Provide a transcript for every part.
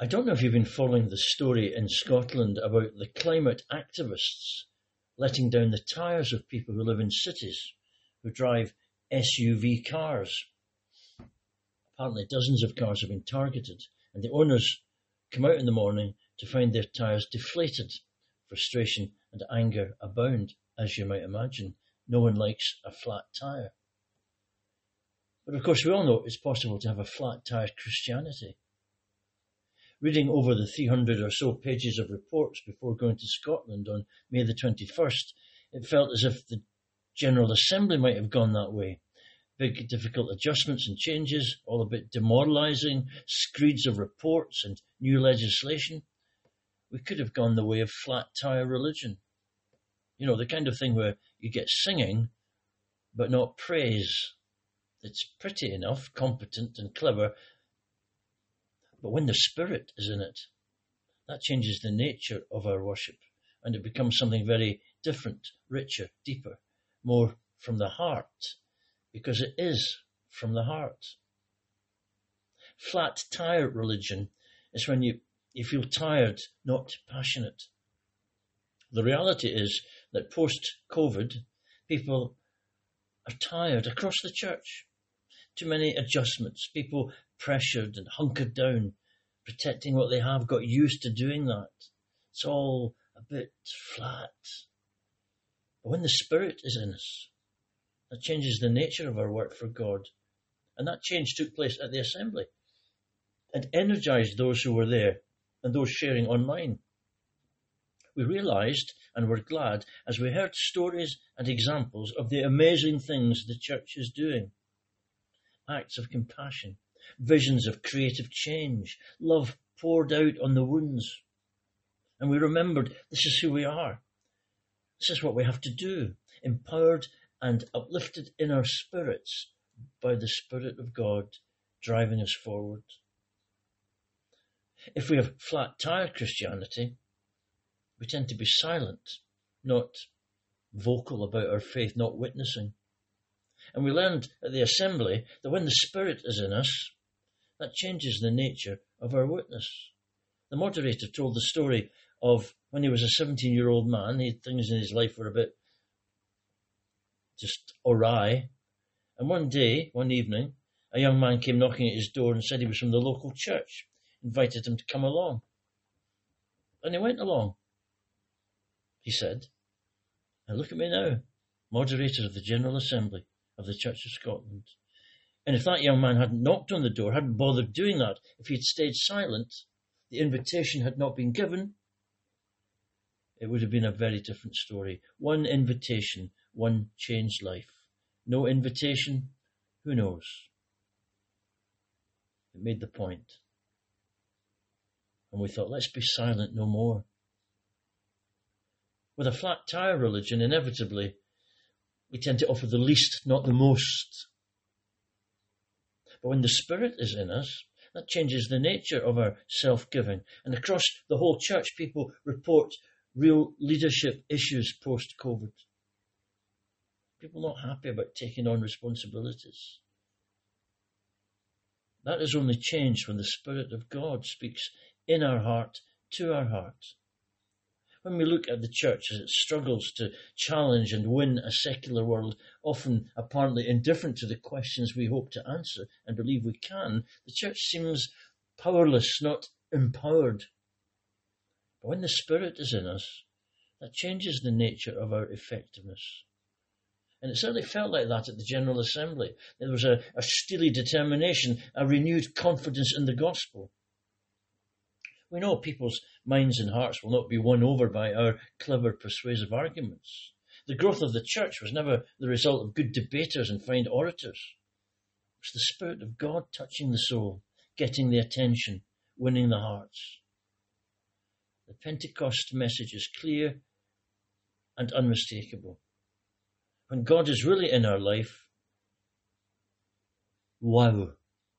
I don't know if you've been following the story in Scotland about the climate activists letting down the tyres of people who live in cities, who drive SUV cars. Apparently dozens of cars have been targeted, and the owners come out in the morning to find their tyres deflated. Frustration and anger abound, as you might imagine. No one likes a flat tyre. But of course we all know it's possible to have a flat tyre Christianity. Reading over the 300 or so pages of reports before going to Scotland on May the 21st, it felt as if the General Assembly might have gone that way. Big, difficult adjustments and changes, all a bit demoralising, screeds of reports and new legislation. We could have gone the way of flat tyre religion. You know, the kind of thing where you get singing, but not praise. It's pretty enough, competent and clever, but when the Spirit is in it, that changes the nature of our worship, and it becomes something very different, richer, deeper, more from the heart, because it is from the heart. Flat tire religion is when you feel tired, not passionate. The reality is that post-COVID, people are tired across the church. Too many adjustments, people pressured and hunkered down, protecting what they have, got used to doing that. It's all a bit flat. But when the Spirit is in us, that changes the nature of our work for God. And that change took place at the assembly and energised those who were there and those sharing online. We realised and were glad as we heard stories and examples of the amazing things the church is doing. Acts of compassion, visions of creative change, love poured out on the wounds. And we remembered this is who we are. This is what we have to do, empowered and uplifted in our spirits by the Spirit of God driving us forward. If we have flat tire Christianity, we tend to be silent, not vocal about our faith, not witnessing. And we learned at the assembly that when the Spirit is in us, that changes the nature of our witness. The moderator told the story of when he was a 17-year-old man. Things in his life were a bit just awry. And one evening, a young man came knocking at his door and said he was from the local church, invited him to come along. And he went along, he said. And look at me now, moderator of the General Assembly of the Church of Scotland. And if that young man hadn't knocked on the door, hadn't bothered doing that, if he'd stayed silent, the invitation had not been given, it would have been a very different story. One invitation, one changed life. No invitation, who knows? It made the point. And we thought, let's be silent no more. With a flat tire religion, inevitably, we tend to offer the least, not the most. But when the Spirit is in us, that changes the nature of our self-giving. And across the whole church, people report real leadership issues post-COVID. People not happy about taking on responsibilities. That is only changed when the Spirit of God speaks in our heart, to our heart. When we look at the church as it struggles to challenge and win a secular world, often apparently indifferent to the questions we hope to answer and believe we can, the church seems powerless, not empowered. But when the Spirit is in us, that changes the nature of our effectiveness. And it certainly felt like that at the General Assembly. There was a steely determination, a renewed confidence in the gospel. We know people's minds and hearts will not be won over by our clever, persuasive arguments. The growth of the church was never the result of good debaters and fine orators. It was the Spirit of God touching the soul, getting the attention, winning the hearts. The Pentecost message is clear and unmistakable. When God is really in our life, wow.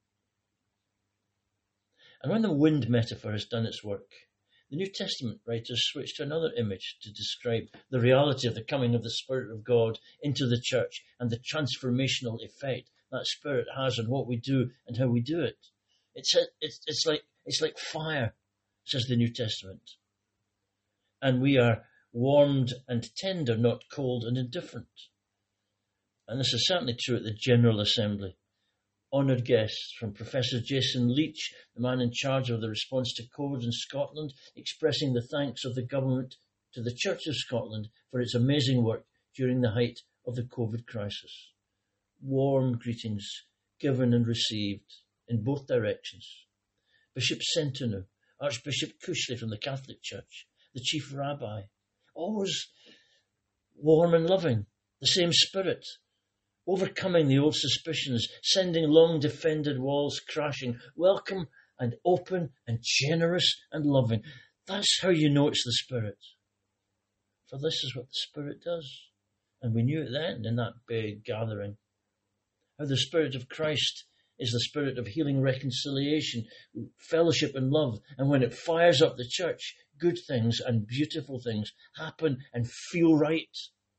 And when the wind metaphor has done its work, the New Testament writers switch to another image to describe the reality of the coming of the Spirit of God into the church and the transformational effect that Spirit has on what we do and how we do it. It's like It's like fire, says the New Testament. And we are warmed and tender, not cold and indifferent. And this is certainly true at the General Assembly. Honoured guests from Professor Jason Leach, the man in charge of the response to COVID in Scotland, expressing the thanks of the government to the Church of Scotland for its amazing work during the height of the COVID crisis. Warm greetings given and received in both directions. Bishop Sentonu, Archbishop Cushley from the Catholic Church, the Chief Rabbi, always warm and loving, the same spirit, overcoming the old suspicions, sending long defended walls crashing, welcome and open and generous and loving. That's how you know it's the Spirit. For this is what the Spirit does. And we knew it then in that big gathering. How the Spirit of Christ is the Spirit of healing, reconciliation, fellowship and love. And when it fires up the church, good things and beautiful things happen and feel right.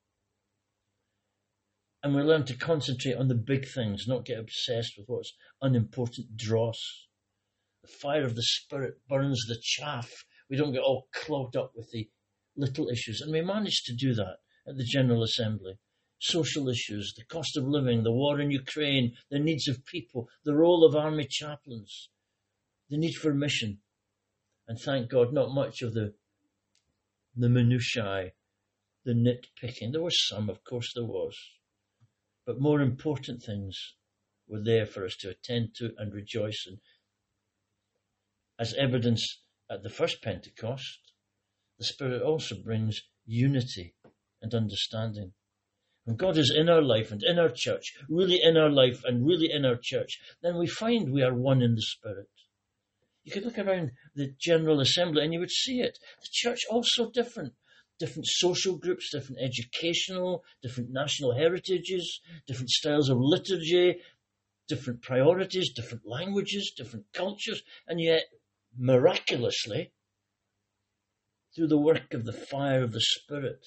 And we learn to concentrate on the big things, not get obsessed with what's unimportant dross. The fire of the Spirit burns the chaff. We don't get all clogged up with the little issues. And we managed to do that at the General Assembly. Social issues, the cost of living, the war in Ukraine, the needs of people, the role of army chaplains, the need for mission. And thank God, not much of the minutiae, the nitpicking. There was some, of course there was. But more important things were there for us to attend to and rejoice in. As evidence at the first Pentecost, the Spirit also brings unity and understanding. When God is in our life and in our church, really in our life and really in our church, then we find we are one in the Spirit. You could look around the General Assembly and you would see it. The church also different. Different social groups, different educational, different national heritages, different styles of liturgy, different priorities, different languages, different cultures, and yet, miraculously, through the work of the fire of the Spirit,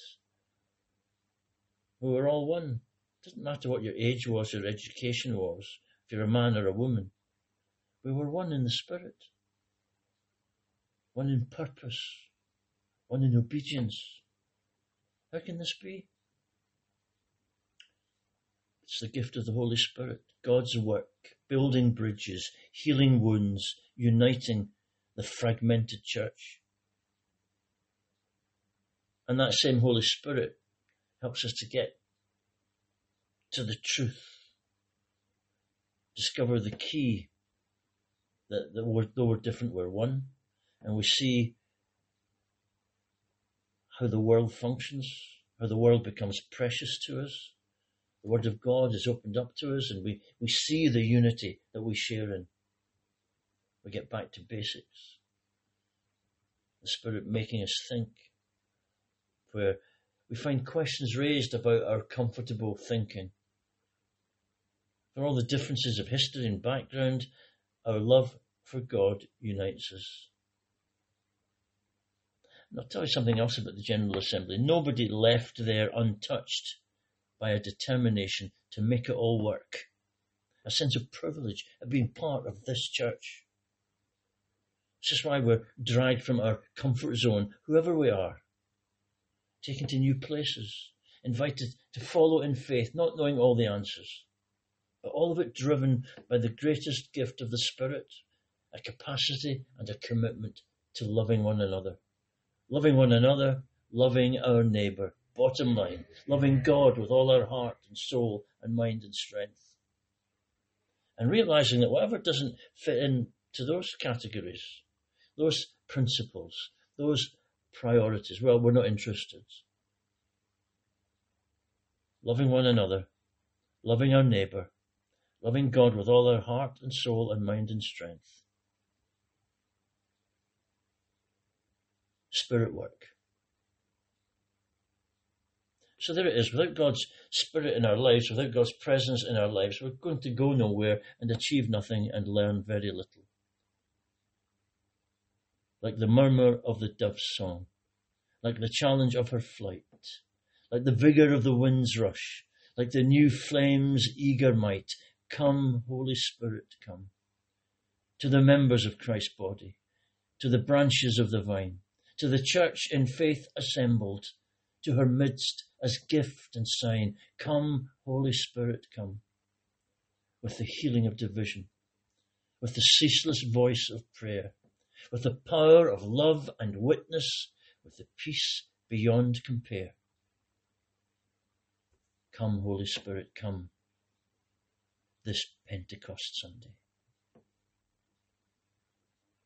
we were all one. It doesn't matter what your age was or education was, if you're a man or a woman. We were one in the Spirit, one in purpose, one in obedience. How can this be? It's the gift of the Holy Spirit, God's work, building bridges, healing wounds, uniting the fragmented church. And that same Holy Spirit helps us to get to the truth, discover the key that though we're different, we're one, and we see how the world functions, how the world becomes precious to us. The Word of God is opened up to us and we see the unity that we share in. We get back to basics. The Spirit making us think, where we find questions raised about our comfortable thinking. For all the differences of history and background, our love for God unites us. And I'll tell you something else about the General Assembly. Nobody left there untouched by a determination to make it all work. A sense of privilege of being part of this church. This is why we're dragged from our comfort zone, whoever we are, taken to new places, invited to follow in faith, not knowing all the answers, but all of it driven by the greatest gift of the Spirit, a capacity and a commitment to loving one another. Loving one another, loving our neighbour. Bottom line, loving God with all our heart and soul and mind and strength. And realising that whatever doesn't fit into those categories, those principles, those priorities, well, we're not interested. Loving one another, loving our neighbour, loving God with all our heart and soul and mind and strength. Spirit work. So there it is. Without God's Spirit in our lives, without God's presence in our lives, we're going to go nowhere and achieve nothing and learn very little. Like the murmur of the dove's song, like the challenge of her flight, like the vigour of the wind's rush, like the new flame's eager might. Come, Holy Spirit, come. to the members of Christ's body, to the branches of the vine, to the church in faith assembled, to her midst as gift and sign. Come, Holy Spirit, come, with the healing of division, with the ceaseless voice of prayer, with the power of love and witness, with the peace beyond compare. Come, Holy Spirit, come, this Pentecost Sunday.